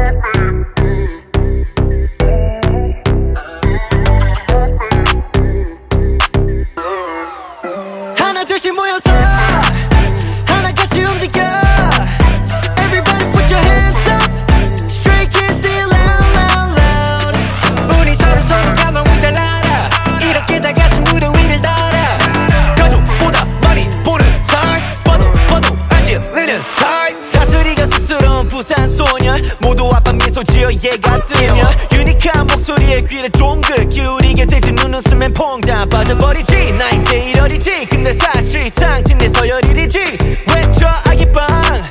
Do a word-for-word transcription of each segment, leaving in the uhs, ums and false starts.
하나 둘씩 모여서 하나같이 움직여. Everybody put your hands up. Straight kids say it loud loud loud. 우리 서로 서로 가만히 잘 알아. 이렇게 다 같이 무대 위를 달아. 가족보다 많이 보는 사이. 봐도 봐도 안 질리는 타입. 사투리가 쑥스러운 부산 소녀. 모두 아빠 미소 지어 얘가 뜨며. 유니크한 목소리에 귀를 쫑긋 기울이게 되지. 눈웃음엔 퐁당 빠져버리지. 나 이제 이러리지. 근데 사실상 진내 서열일이지. 외쳐 아기빵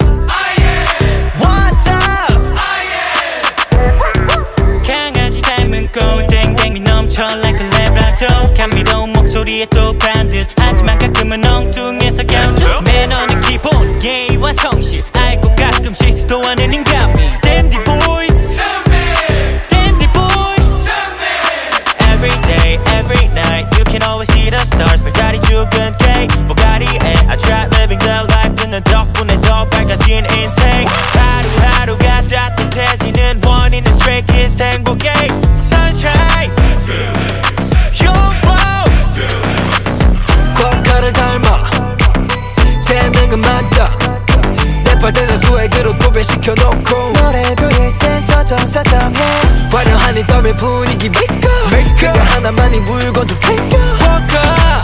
What's up? 강아지 닮은 꼴땡땡이 넘쳐 like a labrador. 감미로운 목소리에 똑한 듯 하지만 가끔은 엉뚱해서 갸우뚱. 매너는 기본 예의와 성실 알고 가끔씩 시도하는 인간미. Dandy boys Dandy boys Every day every night you can always see the stars. 별자리 죽은 케이크 보가리에 I try living the life. 듣는 덕분에 더 밝아진 인생. 하루하루가 따뜻해지는 원인은 stray kids 행복해. Sunshine 쿼카를 닮아 재능은 많다. 랩할때는 수액으로 도배시켜놓고 노래 부를 땐 서정서정해. 화려한 이 땀의 분위기 메이커 그거 하나만이 물건 좀 탱겨. 쿼카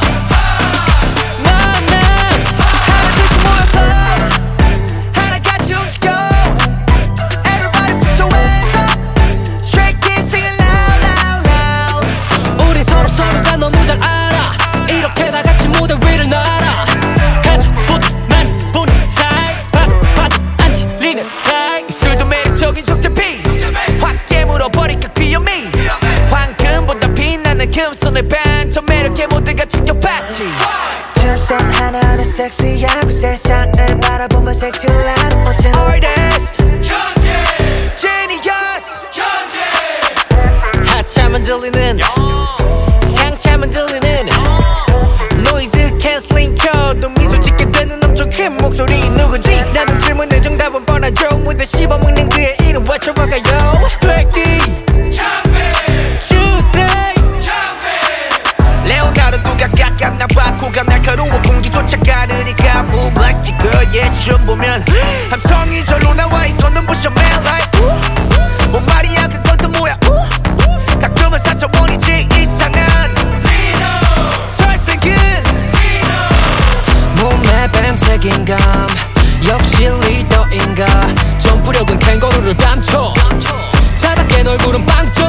나는 하나둘씩 모여서 하나같이 움직여. Everybody put your hands up. Straight kids sing it loud loud loud. 우리 서로 서로가 너무 잘 알아. 이렇게 다 같이 무대 위를 날아. 가족보다 많이 보는 사이. 봐도 봐도 안 질리는 타입. 입술도 매력적인 적재피 확 깨물어버릴까 귀요미. 황금보다 빛나는 금손을 반쳐 매력에 모두가 충격받지. 춤선 하나하나 섹시하고 세상을 바라보면 색칠하는 멋진 artist Genius 하차만 들리는 상차만 들리는 노이즈 캔슬링 켜도 미소 짓게 되는 엄청 큰 목소리 누구지? 라는 질문에 정답은 뻔하죠. 무대 씹어먹는 그의 이름 외쳐볼까요? 백기 주대 레오나르도가 깎았나 봐. 코가 날카로워 공기조차 가르니까 Move like 지그의 춤 보면 함성이 절로 나와. 이거는 부셔 man like 우 뭔 말이야 그건 또 뭐야 우 가끔은 사차원이지 이상한 잘생긴 몸에 밴 책임감 역시 리더인가. 점프력은 캥거루를 감춰 자다 깬 얼굴은 빵점.